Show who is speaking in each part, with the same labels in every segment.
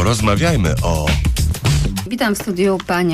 Speaker 1: Porozmawiajmy o...
Speaker 2: Witam w studiu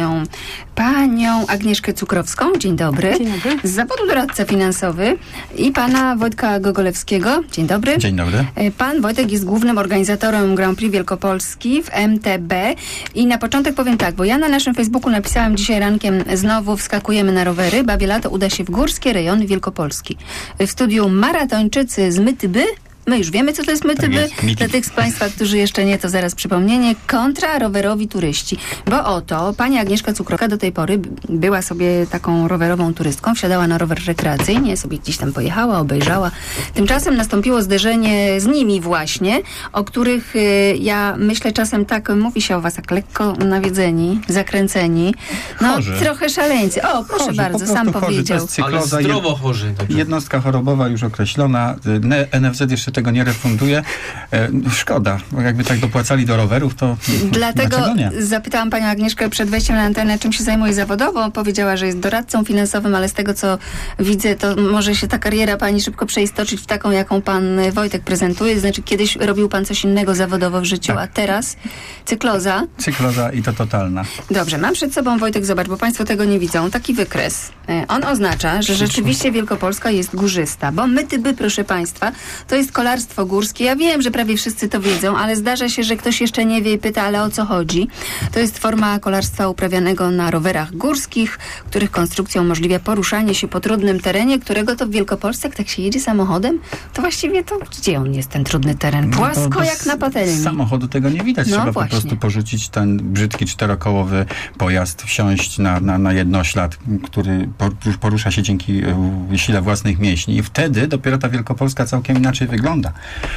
Speaker 2: panią Agnieszkę Cukrowską. Dzień dobry.
Speaker 3: Dzień dobry.
Speaker 2: Z zawodu doradca finansowy i pana Wojtka Gogolewskiego. Dzień dobry.
Speaker 4: Dzień dobry.
Speaker 2: Pan Wojtek jest głównym organizatorem Grand Prix Wielkopolski w MTB. I na początek powiem tak, bo ja na naszym Facebooku napisałam dzisiaj rankiem: znowu wskakujemy na rowery. Bawię lato uda się w górskie rejony Wielkopolski. W studiu maratończycy z MTB. My już wiemy, co to jest MTB. Dla tych z Państwa, którzy jeszcze nie, to zaraz przypomnienie. Kontra rowerowi turyści. Bo oto pani Agnieszka Cukrowska do tej pory była sobie taką rowerową turystką. Wsiadała na rower rekreacyjnie, sobie gdzieś tam pojechała, obejrzała. Tymczasem nastąpiło zderzenie z nimi właśnie, o których ja myślę czasem tak, mówi się o was tak lekko nawiedzeni, zakręceni. No
Speaker 4: chorzy.
Speaker 2: Trochę szaleńcy. O, proszę
Speaker 4: chorzy,
Speaker 2: bardzo, sam powiedział.
Speaker 4: To jest cykloza,
Speaker 3: ale zdrowo chorzy. Także.
Speaker 4: Jednostka chorobowa już określona. NFZ jeszcze tego nie refunduje. Szkoda, bo jakby tak dopłacali do rowerów, to
Speaker 2: dlatego
Speaker 4: nie?
Speaker 2: Zapytałam panią Agnieszkę przed wejściem na antenę, czym się zajmuje zawodowo. Powiedziała, że jest doradcą finansowym, ale z tego, co widzę, to może się ta kariera pani szybko przeistoczyć w taką, jaką pan Wojtek prezentuje. Znaczy, kiedyś robił pan coś innego zawodowo w życiu, tak. A teraz cykloza.
Speaker 4: Cykloza i to totalna.
Speaker 2: Dobrze, mam przed sobą, Wojtek, zobacz, bo państwo tego nie widzą, taki wykres. On oznacza, że rzeczywiście Wielkopolska jest górzysta, bo MTB, proszę państwa, to jest kolarstwo górskie. Ja wiem, że prawie wszyscy to wiedzą, ale zdarza się, że ktoś jeszcze nie wie i pyta, ale o co chodzi? To jest forma kolarstwa uprawianego na rowerach górskich, których konstrukcja umożliwia poruszanie się po trudnym terenie, którego to w Wielkopolsce, jak tak się jedzie samochodem, to właściwie to gdzie on jest, ten trudny teren? Płasko jak na patelni.
Speaker 4: Z samochodu tego nie widać.
Speaker 2: No
Speaker 4: Trzeba
Speaker 2: właśnie.
Speaker 4: po prostu porzucić ten brzydki czterokołowy pojazd, wsiąść na jednoślad, który porusza się dzięki sile własnych mięśni i wtedy dopiero ta Wielkopolska całkiem inaczej wygląda.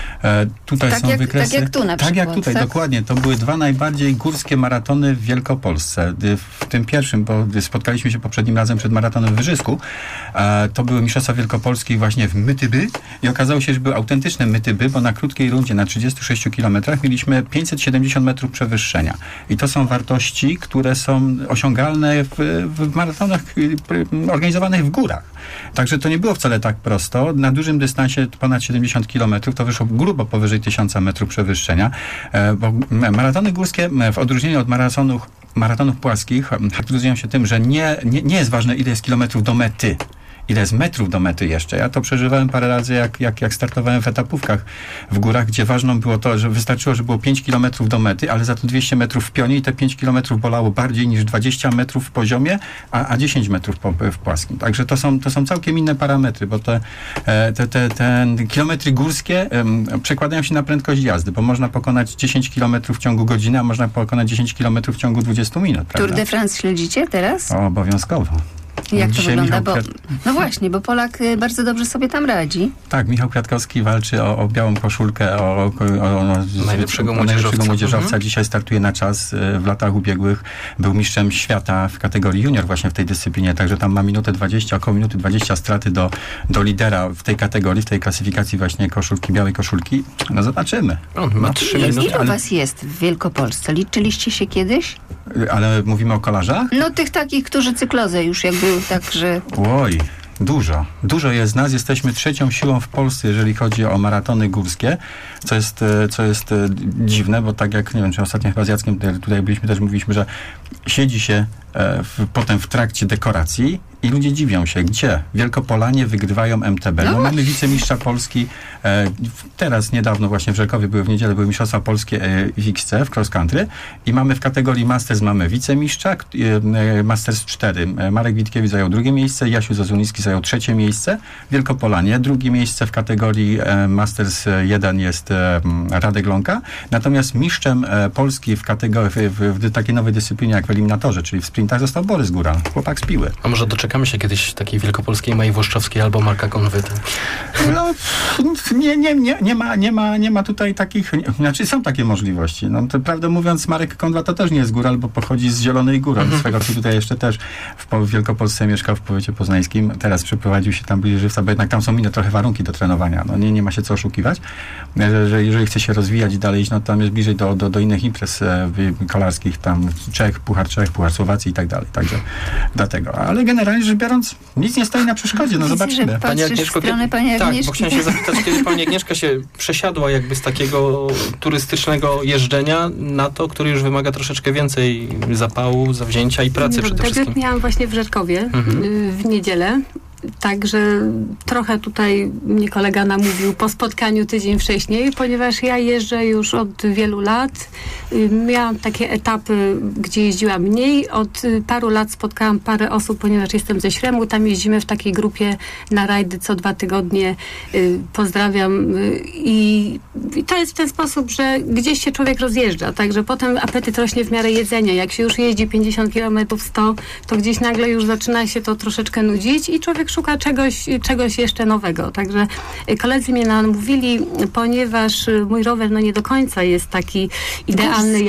Speaker 4: Tutaj
Speaker 2: tak
Speaker 4: są wykresy.
Speaker 2: Tak jak tu na przykład.
Speaker 4: Tak jak tutaj,
Speaker 2: tak?
Speaker 4: dokładnie. To były dwa najbardziej górskie maratony w Wielkopolsce. W tym pierwszym, bo spotkaliśmy się poprzednim razem przed maratonem w Wyżysku, to były Mistrzostwa Wielkopolskie właśnie w MTB i okazało się, że były autentyczne MTB, bo na krótkiej rundzie na 36 kilometrach mieliśmy 570 metrów przewyższenia. I to są wartości, które są osiągalne w maratonach organizowanych w górach. Także to nie było wcale tak prosto. Na dużym dystansie ponad 70 kilometrów to wyszło grubo powyżej 1000 metrów przewyższenia, bo maratony górskie w odróżnieniu od maratonów płaskich charakteryzują się tym, że nie jest ważne, ile jest kilometrów do mety. Ile jest metrów do mety jeszcze. Ja to przeżywałem parę razy, jak startowałem w etapówkach w górach, gdzie ważną było to, że wystarczyło, że było 5 kilometrów do mety, ale za to 200 metrów w pionie i te 5 kilometrów bolało bardziej niż 20 metrów w poziomie, a 10 metrów w płaskim. Także to są całkiem inne parametry, bo te kilometry górskie przekładają się na prędkość jazdy, bo można pokonać 10 kilometrów w ciągu godziny, a można pokonać 10 kilometrów w ciągu 20 minut. Prawda?
Speaker 2: Tour de France śledzicie teraz?
Speaker 4: Obowiązkowo.
Speaker 2: Jak to
Speaker 4: Dzisiaj
Speaker 2: wygląda? No właśnie, bo Polak bardzo dobrze sobie tam radzi.
Speaker 4: Tak, Michał Kwiatkowski walczy o białą koszulkę, o
Speaker 3: najlepszego
Speaker 4: młodzieżowca. Dzisiaj startuje na czas. W latach ubiegłych był mistrzem świata w kategorii junior właśnie w tej dyscyplinie, także tam ma około minuty 20 straty do lidera w tej kategorii, w tej klasyfikacji właśnie koszulki, białej koszulki. No zobaczymy.
Speaker 3: On ma 3 minuty.
Speaker 2: Ile was jest w Wielkopolsce? Liczyliście się kiedyś?
Speaker 4: Ale mówimy o kolarzach?
Speaker 2: No tych takich, którzy cyklozę już jakby także...
Speaker 4: Oj, dużo jest nas. Jesteśmy trzecią siłą w Polsce, jeżeli chodzi o maratony górskie, co jest dziwne, bo tak jak, nie wiem, czy ostatnio chyba z Jackiem tutaj byliśmy, też mówiliśmy, że siedzi się potem w trakcie dekoracji i ludzie dziwią się, gdzie Wielkopolanie wygrywają MTB. No mamy wicemistrza Polski, teraz niedawno właśnie w Żelkowie były w niedzielę, były mistrzostwa polskie w XC, w cross country i mamy w kategorii Masters mamy wicemistrza, Masters 4. Marek Witkiewicz zajął drugie miejsce, Jasiu Zazunicki zajął trzecie miejsce, Wielkopolanie. Drugie miejsce w kategorii Masters 1 jest Radek Ląka, natomiast mistrzem Polski w kategorii, w takiej nowej dyscyplinie jak w eliminatorze, czyli w sprintach został Borys Góral, chłopak z Piły.
Speaker 3: A może doczekamy się kiedyś takiej wielkopolskiej Mai Włoszczowskiej albo Marka Konwyty?
Speaker 4: No, nie ma tutaj takich, znaczy są takie możliwości. No, to, prawdę mówiąc, Marek Konwa to też nie jest góral, bo pochodzi z Zielonej Góry. Swego czasu tutaj jeszcze też w Wielkopolsce mieszkał w powiecie poznańskim. Teraz przeprowadził się tam bliżej Żywca, bo jednak tam są inne trochę warunki do trenowania. No, nie ma się co oszukiwać. Że jeżeli chce się rozwijać i dalej iść, no tam jest bliżej do innych imprez kolarskich, tam Puchar Czech, Puchar Słowacji i tak dalej. Także dlatego. Ale generalnie generalnie rzecz biorąc, nic nie stoi na przeszkodzie, no
Speaker 2: Widzę,
Speaker 4: zobaczymy.
Speaker 2: że patrzysz w stronę pani
Speaker 3: tak,
Speaker 2: Agnieszki.
Speaker 3: bo chciałem się zapytać, kiedy pani Agnieszka się przesiadła jakby z takiego turystycznego jeżdżenia na to, który już wymaga troszeczkę więcej zapału, zawzięcia i pracy przede
Speaker 1: Debiut
Speaker 3: wszystkim.
Speaker 1: miałam właśnie w Rzeczkowie w niedzielę. Także trochę tutaj mnie kolega namówił po spotkaniu tydzień wcześniej, ponieważ ja jeżdżę już od wielu lat. Miałam takie etapy, gdzie jeździłam mniej. Od paru lat spotkałam parę osób, ponieważ jestem ze Śremu. Tam jeździmy w takiej grupie na rajdy co 2 tygodnie. Pozdrawiam. I to jest w ten sposób, że gdzieś się człowiek rozjeżdża. Także potem apetyt rośnie w miarę jedzenia. Jak się już jeździ 50 km 100, to gdzieś nagle już zaczyna się to troszeczkę nudzić i człowiek szuka czegoś jeszcze nowego. Także koledzy mnie namówili, ponieważ mój rower nie do końca jest taki idealny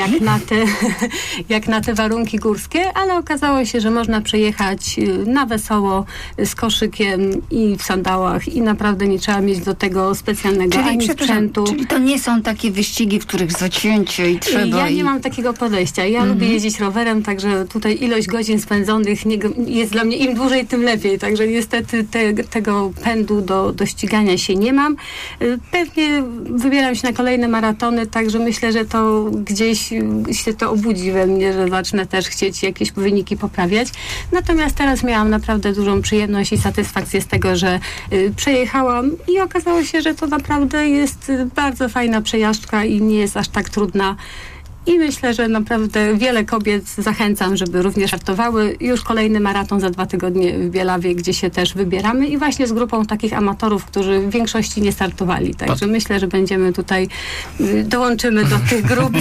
Speaker 1: jak na te warunki górskie, ale okazało się, że można przejechać na wesoło z koszykiem i w sandałach i naprawdę nie trzeba mieć do tego specjalnego ani sprzętu.
Speaker 2: Czyli to nie są takie wyścigi, w których zacięcie i trzeba...
Speaker 1: Ja nie mam takiego podejścia. Ja lubię jeździć rowerem, także tutaj ilość godzin spędzonych jest dla mnie im dłużej, tym lepiej. Także niestety tego pędu do ścigania się nie mam. Pewnie wybieram się na kolejne maratony, także myślę, że to gdzieś się to obudzi we mnie, że zacznę też chcieć jakieś wyniki poprawiać. Natomiast teraz miałam naprawdę dużą przyjemność i satysfakcję z tego, że przejechałam i okazało się, że to naprawdę jest bardzo fajna przejażdżka i nie jest aż tak trudna. I myślę, że naprawdę wiele kobiet zachęcam, żeby również startowały. Już kolejny maraton za 2 tygodnie w Bielawie, gdzie się też wybieramy i właśnie z grupą takich amatorów, którzy w większości nie startowali. Także myślę, że będziemy tutaj, dołączymy do tych grup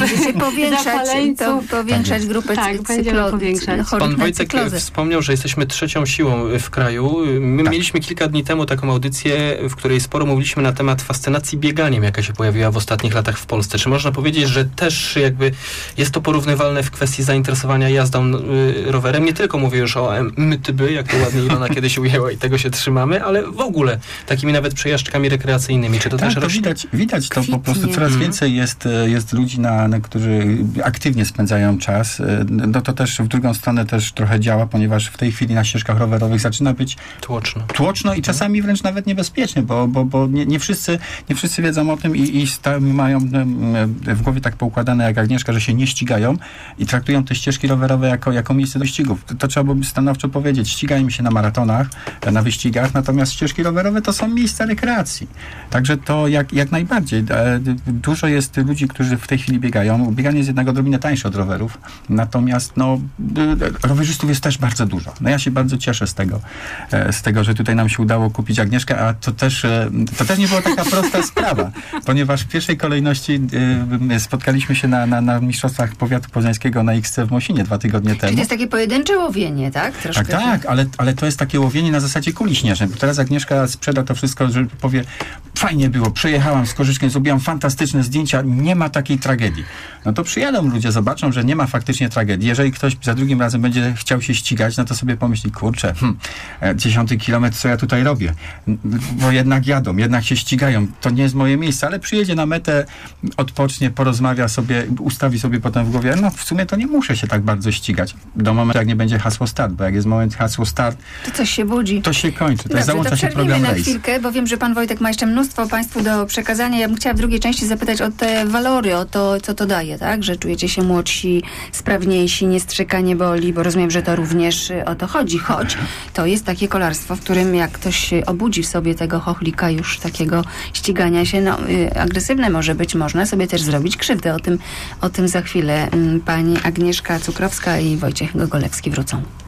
Speaker 2: powiększać grupę
Speaker 1: będziemy powiększać.
Speaker 3: Pan Wojtek wspomniał, że jesteśmy 3. siłą w kraju. My mieliśmy kilka dni temu taką audycję, w której sporo mówiliśmy na temat fascynacji bieganiem, jaka się pojawiła w ostatnich latach w Polsce. Czy można powiedzieć, że też jakby jest to porównywalne w kwestii zainteresowania jazdą rowerem? Nie tylko mówię już o MTB, jak to ładnie Ilona kiedyś ujęła i tego się trzymamy, ale w ogóle takimi nawet przejażdżkami rekreacyjnymi. Czy to też rośnie?
Speaker 4: Widać to po prostu. Coraz więcej jest ludzi, którzy aktywnie spędzają czas. No to też w drugą stronę też trochę działa, ponieważ w tej chwili na ścieżkach rowerowych zaczyna być tłoczno i czasami wręcz nawet niebezpiecznie, bo nie wszyscy wiedzą o tym i mają w głowie tak poukładane jak Agnieszka, że się nie ścigają i traktują te ścieżki rowerowe jako miejsce wyścigów. To trzeba byłoby stanowczo powiedzieć. Ścigajmy się na maratonach, na wyścigach, natomiast ścieżki rowerowe to są miejsca rekreacji. Także to jak najbardziej. Dużo jest ludzi, którzy w tej chwili biegają. Bieganie jest jednak odrobinę tańsze od rowerów, natomiast rowerzystów jest też bardzo dużo. Ja się bardzo cieszę z tego, że tutaj nam się udało kupić Agnieszkę, a to też nie była taka prosta sprawa, ponieważ w pierwszej kolejności spotkaliśmy się na Mistrzostwach Powiatu Poznańskiego na XC w Mosinie 2 tygodnie temu.
Speaker 2: Czyli to jest takie pojedyncze łowienie, tak? Troszkę
Speaker 4: tak, ale to jest takie łowienie na zasadzie kuli śnieżnej. Teraz Agnieszka sprzeda to wszystko, że powie, fajnie było, przejechałam z Korzyczkiem, zrobiłam fantastyczne zdjęcia, nie ma takiej tragedii. No to przyjadą ludzie, zobaczą, że nie ma faktycznie tragedii. Jeżeli ktoś za drugim razem będzie chciał się ścigać, no to sobie pomyśli, kurczę, 10 kilometr, co ja tutaj robię? Bo jednak jadą, jednak się ścigają. To nie jest moje miejsce, ale przyjedzie na metę, odpocznie, porozmawia sobie, ustawi sobie potem w głowie, no w sumie to nie muszę się tak bardzo ścigać. Do momentu, jak nie będzie hasło start, bo jak jest moment hasło start,
Speaker 2: to coś się budzi.
Speaker 4: To się kończy.
Speaker 2: Dobrze,
Speaker 4: załącza się program
Speaker 2: na
Speaker 4: Race.
Speaker 2: chwilkę, bo wiem, że pan Wojtek ma jeszcze mnóstwo państwu do przekazania. Ja bym chciała w drugiej części zapytać o te walory, o to, co to daje, tak? Że czujecie się młodsi, sprawniejsi, nie strzykanie boli, bo rozumiem, że to również o to chodzi, choć to jest takie kolarstwo, w którym jak ktoś obudzi w sobie tego chochlika już takiego ścigania się, agresywne może być, można sobie też zrobić krzywdę. O tym za chwilę pani Agnieszka Cukrowska i Wojciech Gogolewski wrócą.